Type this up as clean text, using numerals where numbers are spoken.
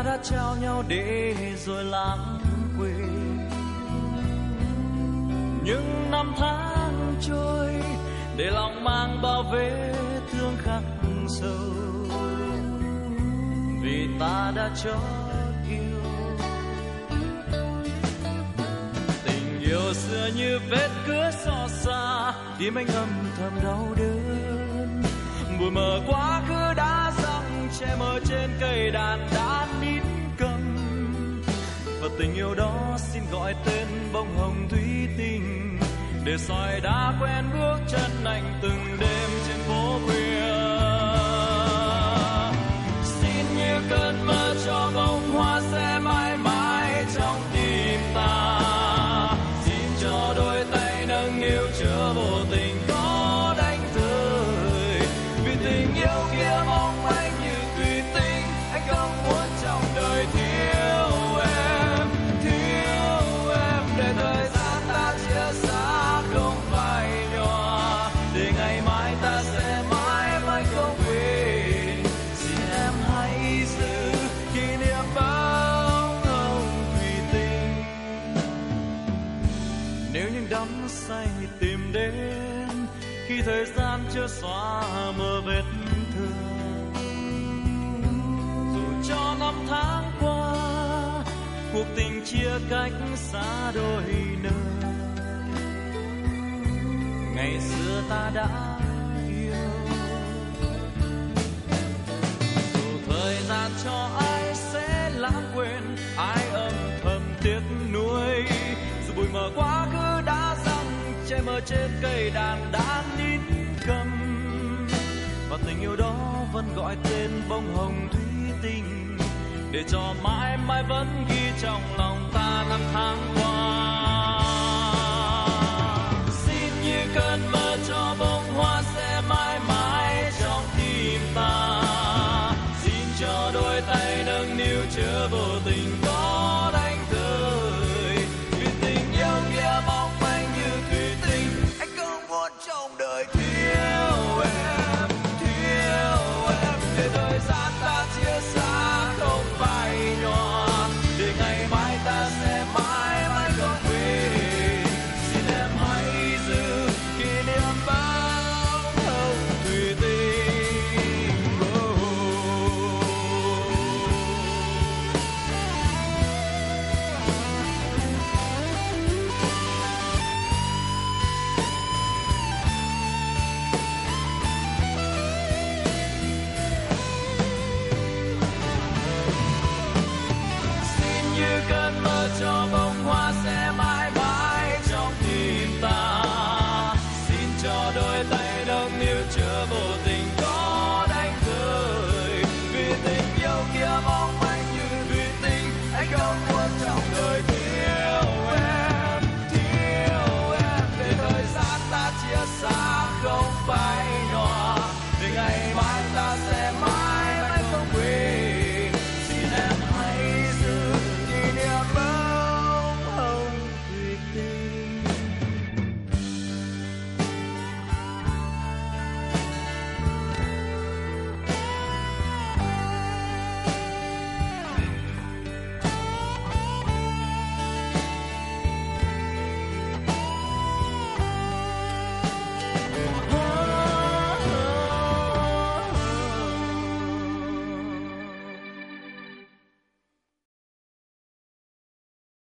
đã trao nhau để rồi lãng quên. Những năm tháng trôi để lòng mang bao vết thương khắc sâu, vì ta đã chót yêu. Tình yêu xưa như vết cứa xót xa, tim anh âm thầm đau đớn. Bụi mờ quá khứ đã răng che mờ trên cây đàn đã nín câm, và tình yêu đó xin gọi tên bông hồng thủy tinh, để soi đã quen bước chân anh từng đêm trên phố khuya. Xin như cơn mơ cho bông hoa sẽ mãi mãi trong tim ta. Xin cho đôi tay nâng niu chứa vô tình có đánh rơi, vì tình yêu kia mong anh như thủy tinh. Anh không muốn trong đời thiếu em để thời gian ta chia xa không phải nhòa, để ngày mai ta sẽ mãi mãi không quên. Xin em hãy giữ kỷ niệm bóng hồng thủy tinh. Nếu những đắm say tìm đến khi thời gian chưa xóa mờ vết thương, dù cho năm tháng qua cuộc tình chia cách xa đôi nơi, ngày xưa ta đã yêu. Dù thời gian cho ai sẽ lãng quên, ai âm thầm tiếc nuối, dù bụi mờ quá khứ đã răng che mờ trên cây đàn đã nín câm, và tình yêu đó vẫn gọi tên bông hồng thủy tinh, để cho mãi mãi vẫn ghi trong lòng ta năm tháng qua.